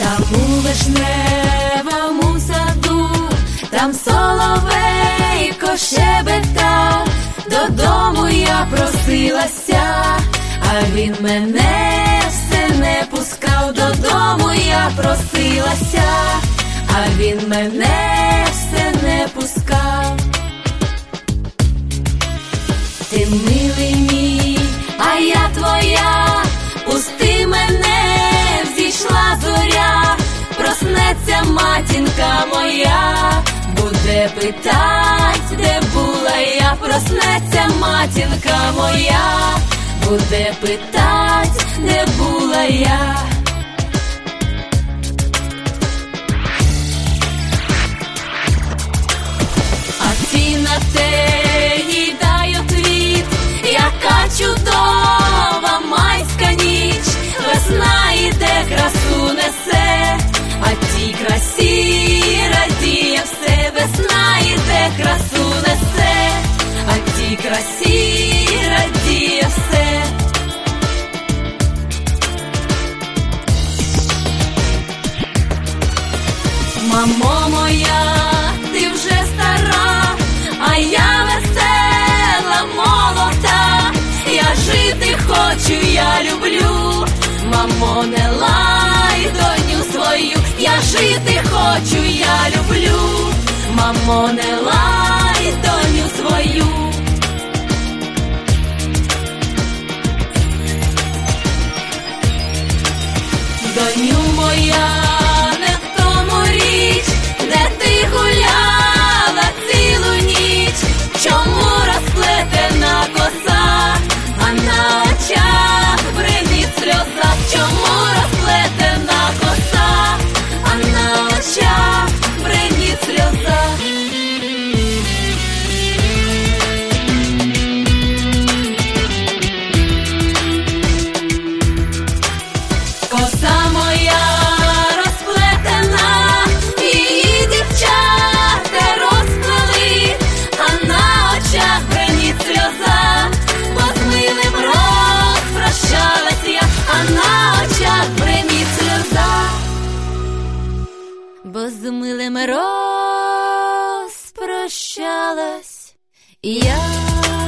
Там у вишневому саду, там соловейко щебетав, додому я просилася, а він мене все не пускав. Додому я просилася, а він мене все не пускав. Ти милий мій, а я твоя, пусти мене, взійшла зоря, проснеться матінка моя, буде питать, де була я. Проснеться матінка моя, буде питать, де була я. А ці на те їй дай отвіт, яка чудова майська ніч, весна іде, красу несе, а тій красі радіє все. Весна іде, красу несе, а тій красі радіє все. Мамо моя, ти вже стара, а я весела, молода. Я жити хочу, я люблю, мамо, не лай доню свою. Я жити хочу, я люблю, мамо, не лай доню свою. Доню моя, не в тому річ, де ти гуляла цілу ніч. Чому розплетена коса, а на очах бринить сльоза? Чому розплетена коса, а на очах бринить сльоза? Коса моя розплетена, її дівчата розплели, а на очах бринить сльоза. Бо з милим розпрощалась я, а на очах бринить сльоза. Бо з милим розпрощалась я.